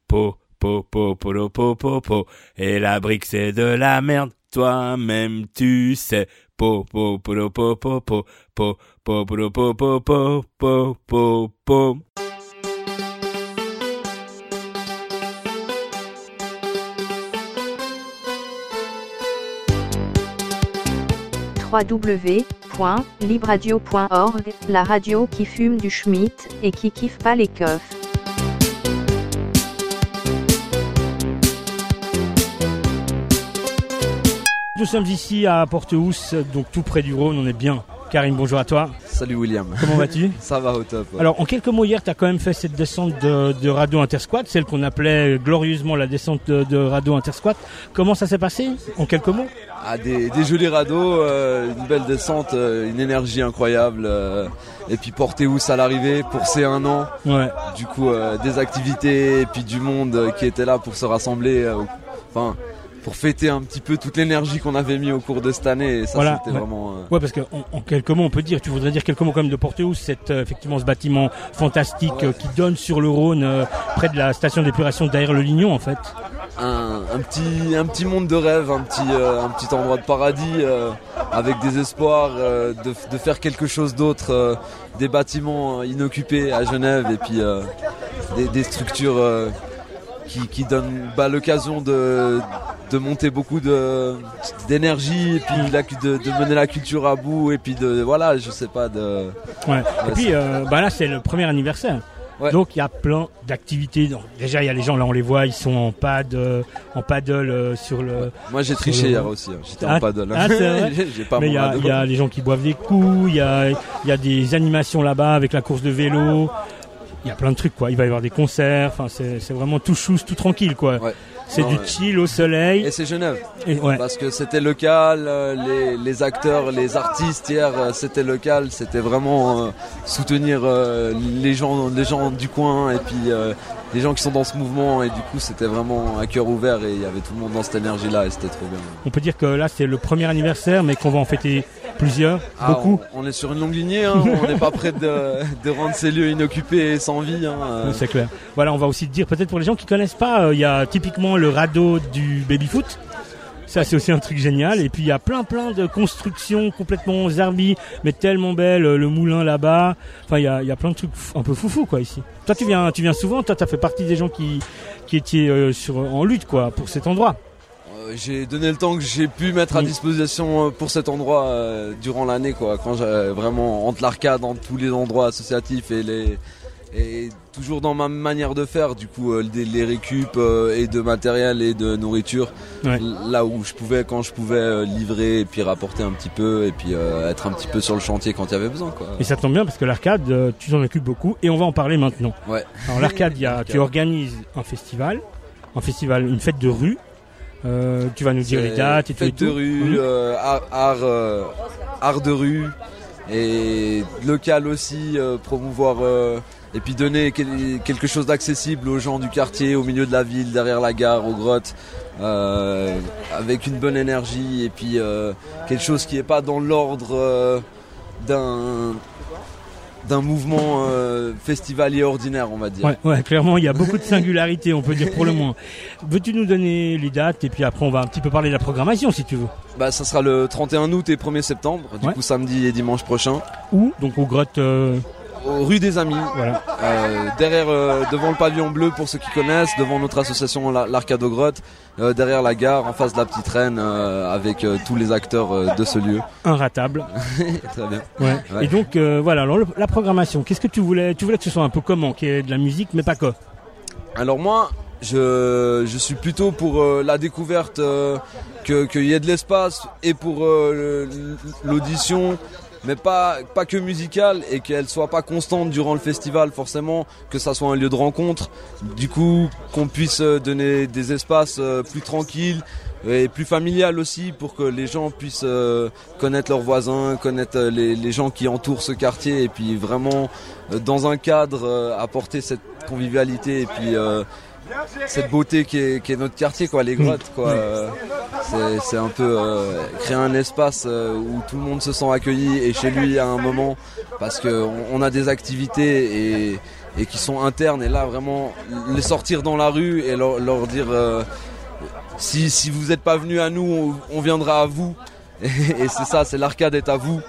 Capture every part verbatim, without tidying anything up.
po, po, po, po, po, po, po. Et la brique c'est de la merde, toi-même tu sais. Po, po, po, po, po, po, po, po, po, po, po, po, po, po, po. w w w point libradio point org, la radio qui fume du schmitt et qui kiffe pas les keufs. Nous sommes ici à Porte-Housse, donc tout près du Rhône, on est bien. Karim, bonjour à toi. Salut William. Comment vas-tu? Ça va au top. Ouais. Alors en quelques mots, hier tu as quand même fait cette descente de, de Radeau Intersquat, celle qu'on appelait glorieusement la descente de, de Radeau Intersquat. Comment ça s'est passé en quelques mots? Ah, des, des jolis radeaux, euh, une belle descente, euh, une énergie incroyable. Euh, et puis Porte-Housse à l'arrivée pour ces un an. Ouais. Du coup euh, des activités et puis du monde euh, qui était là pour se rassembler. Euh, enfin... pour fêter un petit peu toute l'énergie qu'on avait mis au cours de cette année et ça voilà, c'était ouais. vraiment euh... ouais parce que en, en quelques mots on peut dire tu voudrais dire quelques mots quand même de Porte-Housse, c'est euh, effectivement ce bâtiment fantastique ouais. euh, qui donne sur le Rhône euh, près de la station d'épuration derrière le Lignon en fait. Un, un petit un petit monde de rêve, un petit euh, un petit endroit de paradis euh, avec des espoirs euh, de de faire quelque chose d'autre, euh, des bâtiments inoccupés à Genève et puis euh, des des structures euh, qui qui donnent bah, l'occasion de de monter beaucoup de d'énergie et puis de, de, de mener la culture à bout et puis de voilà je sais pas de ouais, ouais et puis euh, bah là c'est le premier anniversaire ouais. Donc il y a plein d'activités. Donc, déjà il y a les gens là on les voit ils sont en pad euh, en paddle euh, sur le ouais. Moi j'ai triché le... hier aussi hein. J'étais ah, en paddle hein. Ah, c'est vrai. j'ai, j'ai pas mais il y a il y a les gens qui boivent des coups, il y a il y a des animations là-bas avec la course de vélo. Il y a plein de trucs quoi, il va y avoir des concerts, enfin c'est c'est vraiment tout chousse, tout tranquille quoi. Ouais. C'est non, du ouais. chill au soleil. Et c'est Genève. Et, ouais. Parce que c'était local, les, les acteurs, les artistes hier, c'était local. C'était vraiment euh, soutenir euh, les gens, les gens du coin et puis euh, les gens qui sont dans ce mouvement. Et du coup, c'était vraiment un cœur ouvert et il y avait tout le monde dans cette énergie-là et c'était trop bien. On peut dire que là, c'est le premier anniversaire, mais qu'on va en fêter plusieurs, ah, beaucoup. On, on est sur une longue lignée. Hein, on n'est pas prêt de, de rendre ces lieux inoccupés et sans vie. Hein, euh. C'est clair. Voilà, on va aussi te dire peut-être pour les gens qui connaissent pas, il euh, y a typiquement le radeau du baby-foot. Ça c'est aussi un truc génial. Et puis il y a plein plein de constructions complètement zarbi, mais tellement belles, le moulin là-bas. Enfin il y a, y a plein de trucs un peu foufou quoi ici. Toi tu viens tu viens souvent, toi tu as fait partie des gens qui, qui étaient euh, sur, en lutte quoi pour cet endroit. Euh, j'ai donné le temps que j'ai pu mettre à disposition pour cet endroit euh, durant l'année quoi. Quand j'ai vraiment entre l'arcade, entre tous les endroits associatifs et les et toujours dans ma manière de faire du coup euh, les, les récup euh, et de matériel et de nourriture ouais. Là où je pouvais quand je pouvais euh, livrer et puis rapporter un petit peu et puis euh, être un petit peu sur le chantier quand il y avait besoin quoi. Et ça tombe bien parce que l'arcade euh, tu t'en occupes beaucoup et on va en parler maintenant. Ouais. Alors l'arcade il y a tu organises un festival, un festival une fête de rue. Euh, tu vas nous dire c'est les dates et tout. Fête de rue, mmh. euh, art art, euh, art de rue et local aussi euh, promouvoir euh, et puis donner quelque chose d'accessible aux gens du quartier, au milieu de la ville, derrière la gare, aux grottes, euh, avec une bonne énergie et puis euh, quelque chose qui n'est pas dans l'ordre euh, d'un d'un mouvement euh, festivalier ordinaire, on va dire. Ouais, ouais, clairement, il y a beaucoup de singularités, on peut dire pour le moins. Veux-tu nous donner les dates et puis après on va un petit peu parler de la programmation si tu veux. Bah ça sera le trente et un août et premier septembre, du ouais. coup samedi et dimanche prochain. Où ? Donc aux grottes euh... rue des Amis, voilà. euh, derrière, euh, devant le pavillon bleu pour ceux qui connaissent, devant notre association l'Arcade aux Grottes, euh, derrière la gare, en face de la petite reine, euh, avec euh, tous les acteurs euh, de ce lieu. Inratable. Très bien. Ouais. Ouais. Et donc euh, voilà, alors le, la programmation, qu'est-ce que tu voulais ? Tu voulais que ce soit un peu comment ? Qu'il y ait de la musique, mais pas que. Alors moi, je, je suis plutôt pour euh, la découverte, euh, que, qu'il y ait de l'espace et pour euh, l'audition. Mais pas pas que musicale et qu'elle soit pas constante durant le festival forcément, que ça soit un lieu de rencontre, du coup qu'on puisse donner des espaces plus tranquilles et plus familial aussi pour que les gens puissent connaître leurs voisins, connaître les, les gens qui entourent ce quartier et puis vraiment dans un cadre apporter cette convivialité et puis euh, cette beauté qui est, qui est notre quartier quoi, les grottes quoi. Euh, c'est, c'est un peu euh, créer un espace euh, où tout le monde se sent accueilli et chez lui à un moment parce que on, on a des activités et, et qui sont internes, et là vraiment les sortir dans la rue et leur, leur dire euh, si, si vous n'êtes pas venus à nous, on, on viendra à vous. Et, et c'est ça, c'est l'Arcade est à vous.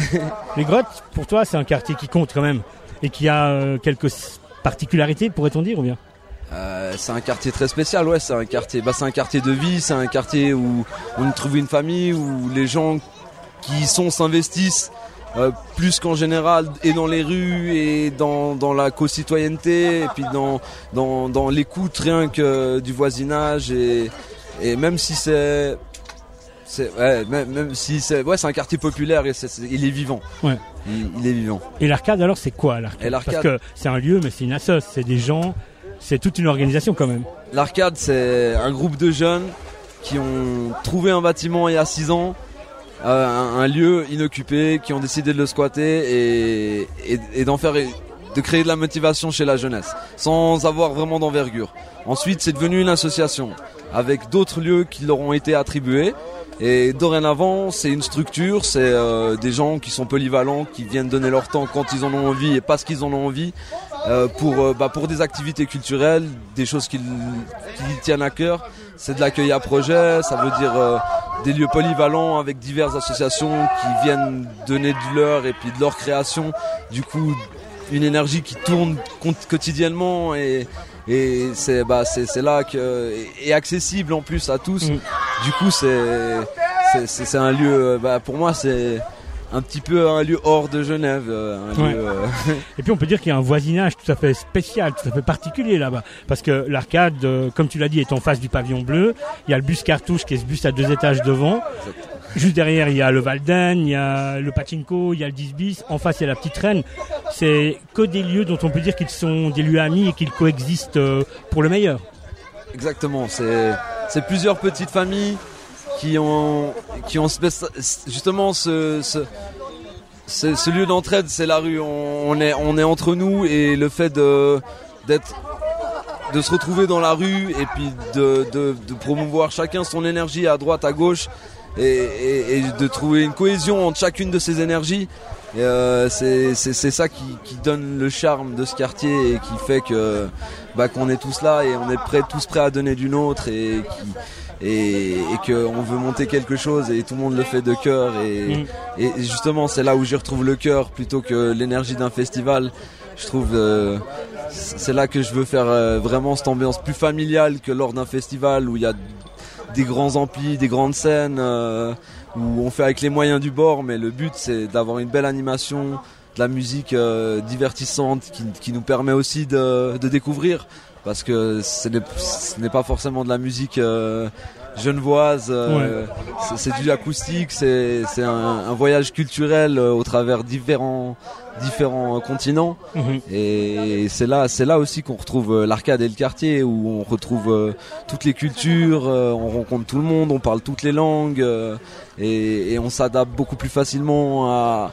Les Grottes, pour toi, c'est un quartier qui compte quand même et qui a euh, quelques particularités, pourrait-on dire, ou bien? Euh, c'est un quartier très spécial, ouais, c'est un quartier, bah, c'est un quartier de vie, c'est un quartier où on trouve une famille, où les gens qui y sont s'investissent euh, plus qu'en général, et dans les rues, et dans, dans la co-citoyenneté, et puis dans, dans, dans l'écoute rien que du voisinage, et, et même si c'est, c'est ouais, même, même si c'est, ouais, c'est un quartier populaire, et c'est, c'est, il est vivant. Ouais. Il, il est vivant. Et l'Arcade, alors, c'est quoi l'Arcade? Et l'Arcade, parce que c'est un lieu, mais c'est une assoce, c'est des gens. C'est toute une organisation quand même. L'Arcade, c'est un groupe de jeunes qui ont trouvé un bâtiment il y a six ans, euh, un, un lieu inoccupé, qui ont décidé de le squatter et, et, et d'en faire, de créer de la motivation chez la jeunesse, sans avoir vraiment d'envergure. Ensuite, c'est devenu une association avec d'autres lieux qui leur ont été attribués. Et dorénavant, c'est une structure, c'est euh, des gens qui sont polyvalents, qui viennent donner leur temps quand ils en ont envie et parce qu'ils en ont envie, euh, pour, euh, bah, pour des activités culturelles, des choses qui, qui tiennent à cœur. C'est de l'accueil à projet, ça veut dire euh, des lieux polyvalents avec diverses associations qui viennent donner de leur et puis de leur création. Du coup, une énergie qui tourne quotidiennement et et c'est bah c'est c'est là que est accessible en plus à tous. Mmh. Du coup, c'est c'est c'est, c'est un lieu, bah pour moi c'est un petit peu un lieu hors de Genève, un ouais. lieu, euh... Et puis on peut dire qu'il y a un voisinage tout à fait spécial, tout à fait particulier là-bas, parce que l'Arcade, euh, comme tu l'as dit, est en face du pavillon bleu. Il y a le bus Cartouche qui est ce bus à deux étages devant. Exactement. Juste derrière, il y a le Valden, il y a le Pachinko, il y a le dix bis. En face, il y a la Petite Reine. C'est que des lieux dont on peut dire qu'ils sont des lieux amis et qu'ils coexistent pour le meilleur. Exactement. C'est, c'est plusieurs petites familles qui ont, qui ont justement ce, ce, ce, ce lieu d'entraide, c'est la rue. On, on est, on est entre nous et le fait de, d'être, de se retrouver dans la rue et puis de, de, de promouvoir chacun son énergie à droite, à gauche. Et, et, et de trouver une cohésion entre chacune de ces énergies, et euh, c'est, c'est, c'est ça qui, qui donne le charme de ce quartier et qui fait que bah, qu'on est tous là et on est prêts, tous prêts à donner du nôtre et, qui, et, et qu'on veut monter quelque chose et tout le monde le fait de cœur et, mmh. et justement c'est là où j'y retrouve le cœur plutôt que l'énergie d'un festival. Je trouve euh, c'est là que je veux faire euh, vraiment cette ambiance plus familiale que lors d'un festival où il y a des grands amplis, des grandes scènes euh, où on fait avec les moyens du bord, mais le but c'est d'avoir une belle animation, de la musique euh, divertissante qui, qui nous permet aussi de, de découvrir, parce que ce n'est, ce n'est pas forcément de la musique euh, genevoise, euh, ouais. c'est, c'est du acoustique, c'est, c'est un, un voyage culturel euh, au travers différents différents continents. Mmh. Et c'est là c'est là aussi qu'on retrouve euh, l'Arcade et le quartier, où on retrouve euh, toutes les cultures, euh, on rencontre tout le monde, on parle toutes les langues euh, et, et on s'adapte beaucoup plus facilement à,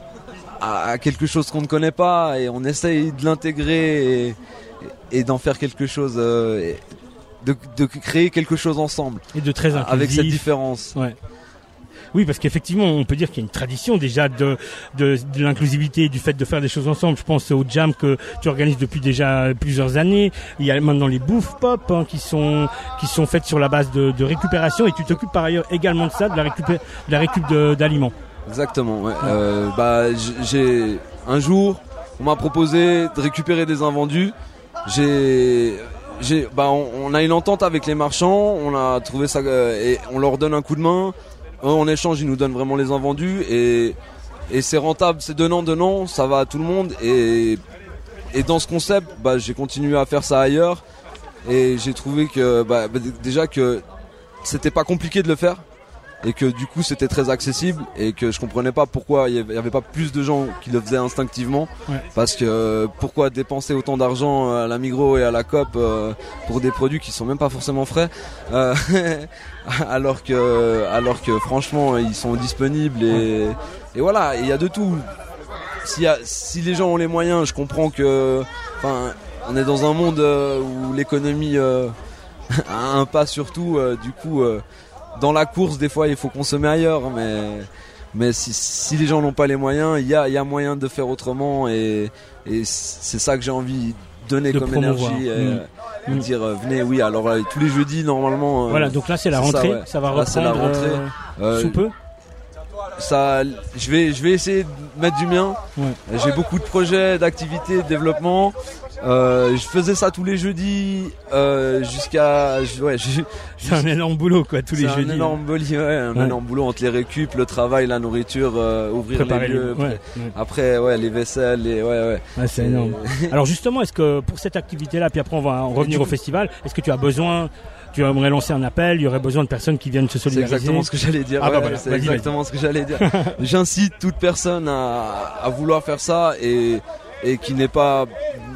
à, à quelque chose qu'on ne connaît pas, et on essaye de l'intégrer et, et d'en faire quelque chose, euh, et de, de créer quelque chose ensemble et de très inclusif, avec cette différence. Ouais. Oui, parce qu'effectivement, on peut dire qu'il y a une tradition déjà de, de, de l'inclusivité, du fait de faire des choses ensemble. Je pense au jam que tu organises depuis déjà plusieurs années. Il y a maintenant les bouffes pop hein, qui sont qui sont faites sur la base de, de récupération, et tu t'occupes par ailleurs également de ça, de la récup, de la récup de, d'aliments. Exactement. Ouais. Ouais. Euh, bah, j'ai un jour, on m'a proposé de récupérer des invendus. J'ai J'ai, bah, on, on a une entente avec les marchands, on a trouvé ça euh, et on leur donne un coup de main. En échange, ils nous donnent vraiment les invendus et, et c'est rentable, c'est donnant, donnant, ça va à tout le monde. Et, et dans ce concept, bah, j'ai continué à faire ça ailleurs et j'ai trouvé que bah, bah, déjà que c'était pas compliqué de le faire et que du coup c'était très accessible et que je comprenais pas pourquoi il y avait pas plus de gens qui le faisaient instinctivement. Ouais. Parce que euh, pourquoi dépenser autant d'argent à la Migros et à la Coop euh, pour des produits qui sont même pas forcément frais euh, alors que alors que franchement ils sont disponibles et, ouais. et voilà, il y a de tout. S'il y a, si les gens ont les moyens, je comprends que enfin on est dans un monde euh, où l'économie euh, a un pas surtout euh, du coup euh, dans la course, des fois, il faut consommer ailleurs, mais mais si, si les gens n'ont pas les moyens, il y a, il y a moyen de faire autrement, et, et c'est ça que j'ai envie de donner de comme promouvoir. énergie, et, Mmh. euh, dire euh, venez, oui, alors euh, tous les jeudis normalement. Euh, Voilà, donc là c'est la c'est rentrée, ça, ouais. ça va Là, c'est la reprendre rentrée. euh, Euh, sous peu. Ça, je vais, je vais essayer de mettre du mien. Ouais. J'ai beaucoup de projets, d'activités, de développement. Euh, je faisais ça tous les jeudis euh, jusqu'à, ouais, je- C'est un énorme boulot quoi, tous les c'est jeudis. un énorme boulot, ouais, un Ouais. énorme boulot entre les récup, le travail, la nourriture, euh, ouvrir Préparer les les- lieux. ouais, ouais. Après, ouais, les vaisselles, les, ouais, ouais. Ouais, c'est énorme. Alors justement, est-ce que pour cette activité-là, puis après on va en revenir au festival, est-ce que tu as besoin, tu aimerais lancer un appel, il y aurait besoin de personnes qui viennent se C'est solidariser? exactement ce que j'allais dire. Ah bah ouais, voilà, c'est vas-y, exactement ce que j'allais dire. J'incite toute personne à, à vouloir faire ça, et, et qui n'ait pas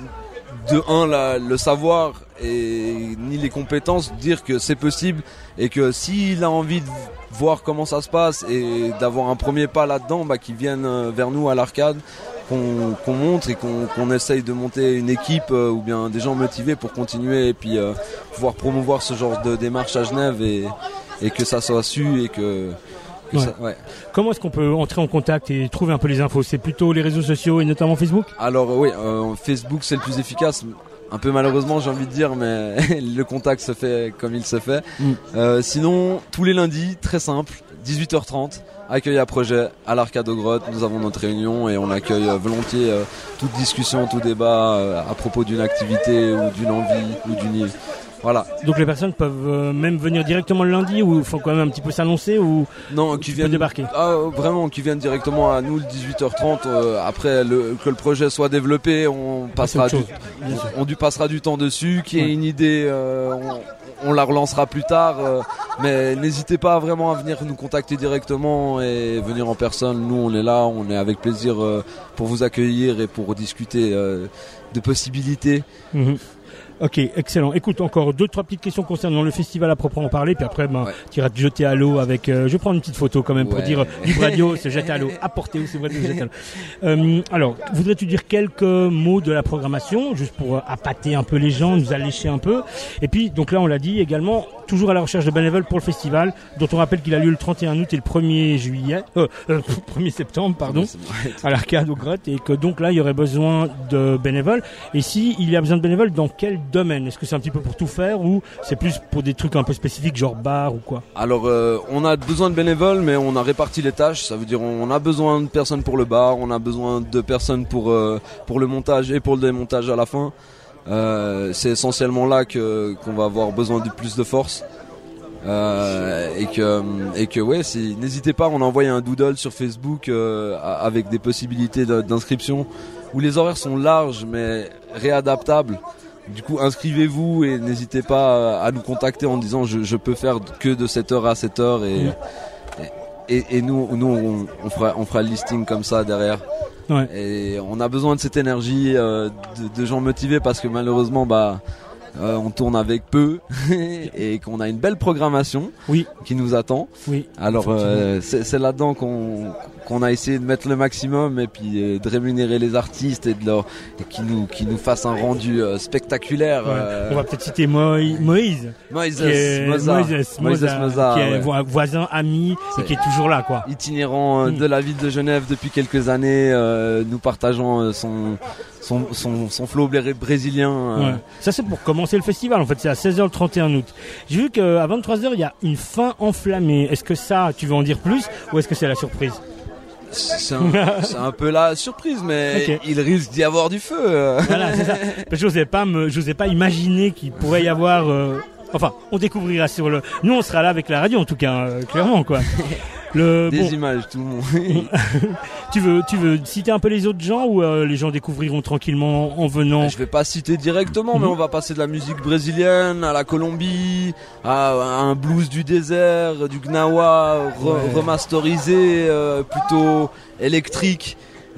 de un la- le savoir et ni les compétences, dire que c'est possible, et que s'il a envie de voir comment ça se passe et d'avoir un premier pas là-dedans, bah, qu'il vienne euh, vers nous à l'arcade, qu'on qu'on montre et qu'on qu'on essaye de monter une équipe euh, ou bien des gens motivés pour continuer, et puis euh, pouvoir promouvoir ce genre de démarche à Genève, et, et que ça soit su, et que, que Ouais. ça, ouais. Comment est-ce qu'on peut entrer en contact et trouver un peu les infos? C'est plutôt les réseaux sociaux et notamment Facebook? Alors euh, oui, euh, Facebook c'est le plus efficace. Un peu malheureusement, j'ai envie de dire, mais le contact se fait comme il se fait. Mm. Euh, sinon, tous les lundis, très simple, dix-huit heures trente, accueil à projet à l'Arcade aux Grottes. Nous avons notre réunion et on accueille euh, volontiers euh, toute discussion, tout débat euh, à propos d'une activité ou d'une envie ou d'une... Voilà. Donc les personnes peuvent euh, même venir directement le lundi, ou il faut quand même un petit peu s'annoncer, ou Non, tu qui peux viennent débarquer? Ah, vraiment, qui viennent directement à nous le dix-huit heures trente. Euh, après le, que le projet soit développé, on passera c'est du, autre chose, bien sûr. on, on du passera du temps dessus. Qu'il y ait Ouais. une idée, euh, on, on la relancera plus tard. euh, mais n'hésitez pas vraiment à venir nous contacter directement et venir en personne. Nous, on est là, on est avec plaisir euh, pour vous accueillir et pour discuter euh, de possibilités. Mhm. Ok, excellent. Écoute, encore deux, trois petites questions concernant le festival à proprement parler, puis après, ben, Ouais. tu iras te jeter à l'eau avec... euh, je vais prendre une petite photo quand même pour Ouais. dire euh, Libre Radio, se jeter à l'eau. Apporter où c'est vrai de se jeter à l'eau. Euh, alors, voudrais-tu dire quelques mots de la programmation, juste pour euh, appâter un peu les gens, nous allécher un peu? Et puis, donc là, on l'a dit également, toujours à la recherche de bénévoles pour le festival, dont on rappelle qu'il a lieu le trente et un août et le premier juillet, euh, euh, premier septembre, pardon, C'est bon. à l'Arcade aux Grottes, et que donc là, il y aurait besoin de bénévoles. Et si il y a besoin de bénévoles, dans quel domaine? Est-ce que c'est un petit peu pour tout faire, ou c'est plus pour des trucs un peu spécifiques, genre bar ou quoi? Alors, euh, on a besoin de bénévoles, mais on a réparti les tâches. Ça veut dire on a besoin de personnes pour le bar, on a besoin de personnes pour euh, pour le montage et pour le démontage à la fin. Euh, c'est essentiellement là que qu'on va avoir besoin de plus de force. Euh, et que et que ouais, c'est, n'hésitez pas, on a envoyé un doodle sur Facebook euh, avec des possibilités de, d'inscription où les horaires sont larges mais réadaptables. Du coup, inscrivez-vous et n'hésitez pas à nous contacter en disant je, je peux faire que de cette heure à cette heure, et, Mmh. et, et, et nous, nous on, on, fera, on fera le listing comme ça derrière. Ouais. Et on a besoin de cette énergie, euh, de, de gens motivés, parce que malheureusement, bah, euh, on tourne avec peu et qu'on a une belle programmation Oui, qui nous attend. oui. Alors Effectivement. euh, c'est, c'est là-dedans qu'on, qu'on a essayé de mettre le maximum, et puis euh, de rémunérer les artistes et de leur, et qui nous qui nous fassent un rendu euh, spectaculaire. Ouais. euh, On va peut-être citer Moïse, Moïse, Moïse qui est, Moza, Moïse Moïse Moza, Moza, qui est ouais. vo- voisin, ami, et C'est- qui est toujours là, quoi. itinérant euh, Mm. de la ville de Genève depuis quelques années, euh, nous partageons euh, son son son, son flow blé- brésilien. euh, Ouais. Ça, c'est pour commencer le festival. En fait, c'est à seize heures le trente et un août. J'ai vu qu'à vingt-trois heures, il y a une fin enflammée. Est-ce que ça, tu veux en dire plus, ou est-ce que c'est la surprise? C'est un, c'est un peu la surprise, mais Ok. il risque d'y avoir du feu. euh. Voilà, c'est ça. Parce que j'osais pas me, j'osais pas imaginer qu'il pourrait y avoir, euh, enfin, on découvrira sur le, nous, on sera là avec la radio, en tout cas, euh, clairement, quoi. Le, Des bon, images, tout le monde. tu veux, tu veux citer un peu les autres gens, ou euh, les gens découvriront tranquillement en venant? Je vais pas citer directement, mais Mhm. on va passer de la musique brésilienne à la Colombie, à, à un blues du désert, du gnawa re- Ouais. remasterisé, euh, plutôt électrique.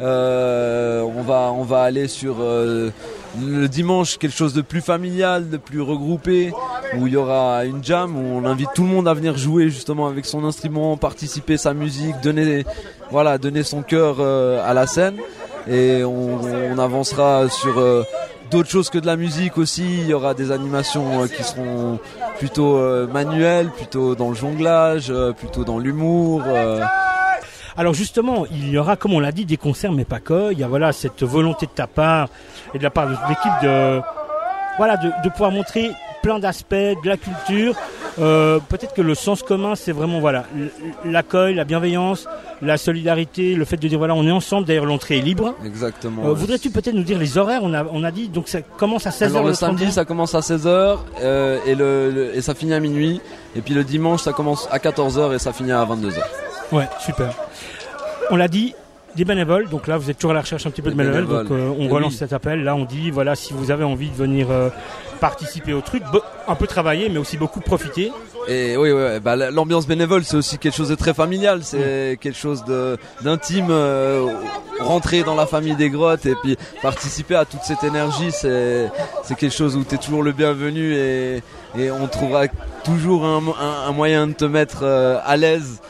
Euh, on va on va aller sur euh, le dimanche quelque chose de plus familial, de plus regroupé, où il y aura une jam où on invite tout le monde à venir jouer justement avec son instrument, participer sa musique, donner voilà donner son cœur euh, à la scène, et on, on avancera sur euh, d'autres choses que de la musique aussi. Il y aura des animations euh, qui seront plutôt euh, manuelles, plutôt dans le jonglage, euh, plutôt dans l'humour. euh. Alors justement, il y aura, comme on l'a dit, des concerts, mais pas que. Il y a voilà cette volonté de ta part et de la part de l'équipe de, voilà, de, de pouvoir montrer plein d'aspects de la culture. Euh, peut-être que le sens commun, c'est vraiment voilà l'accueil, la bienveillance, la solidarité, le fait de dire voilà, on est ensemble. D'ailleurs, l'entrée est libre. Exactement. Euh, voudrais-tu peut-être nous dire les horaires? On a, on a dit donc ça commence à seize heures. Alors le, le samedi, trente-deux. ça commence à seize heures euh, et, le, le, et ça finit à minuit. Et puis le dimanche, ça commence à quatorze heures et ça finit à vingt-deux heures. Ouais, super. On l'a dit. Des bénévoles, donc là vous êtes toujours à la recherche un petit peu de bénévoles, bénévoles. donc euh, on et relance oui. cet appel. Là on dit voilà, si vous avez envie de venir euh, participer au truc, be- un peu travailler mais aussi beaucoup profiter. Et oui, oui, bah, l'ambiance bénévole c'est aussi quelque chose de très familial, c'est mmh. quelque chose de, d'intime, euh, rentrer dans la famille des grottes et puis participer à toute cette énergie, c'est, c'est quelque chose où tu es toujours le bienvenu et, et on trouvera toujours un, un, un moyen de te mettre euh, à l'aise.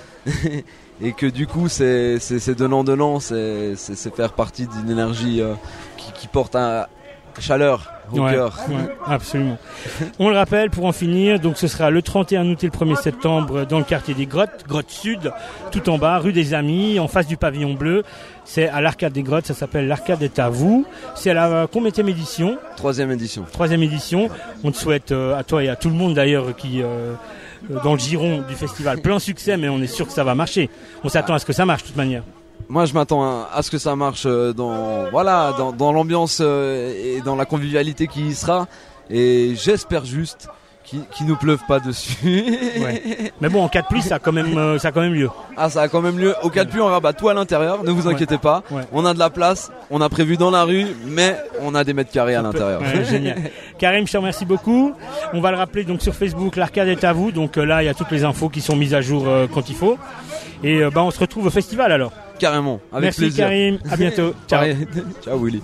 Et que du coup c'est, c'est, c'est donnant-donnant, c'est, c'est, c'est faire partie d'une énergie euh, qui, qui porte un chaleur au ouais, cœur. Ouais, absolument. On le rappelle pour en finir, donc ce sera le trente et un août et le premier septembre dans le quartier des Grottes, Grotte Sud, tout en bas, rue des Amis, en face du pavillon bleu. C'est à l'Arcade des Grottes, ça s'appelle l'Arcade est à vous. C'est à la combienième édition? Troisième édition. Troisième édition. On te souhaite euh, à toi et à tout le monde d'ailleurs qui... Euh, dans le giron du festival, plein succès, mais on est sûr que ça va marcher. On s'attend à ce que ça marche de toute manière. Moi je m'attends à, à ce que ça marche dans, voilà, dans, dans l'ambiance et dans la convivialité qui y sera, et j'espère juste qu'il, qu'il nous pleuve pas dessus. Ouais. Mais bon, en cas de pluie ça a quand même, euh, ça a quand même lieu. Ah, ça a quand même lieu. Au cas de pluie on rabat tout à l'intérieur, ne vous inquiétez ouais. pas, ouais. on a de la place, on a prévu dans la rue, mais on a des mètres carrés à l'intérieur. Ouais, génial. Karim, je te remercie beaucoup. On va le rappeler donc sur Facebook, l'Arcade est à vous. Donc euh, là, il y a toutes les infos qui sont mises à jour euh, quand il faut. Et euh, bah, on se retrouve au festival alors. Carrément, avec Merci plaisir. Karim, à bientôt. Ciao. Ciao Willy.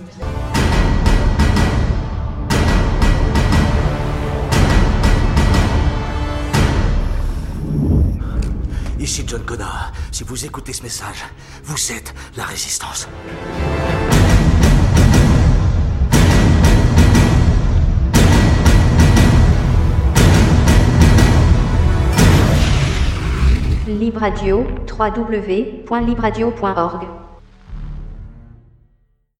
Ici John Connor. Si vous écoutez ce message, vous êtes la résistance. Libre Radio, w w w point libre radio point org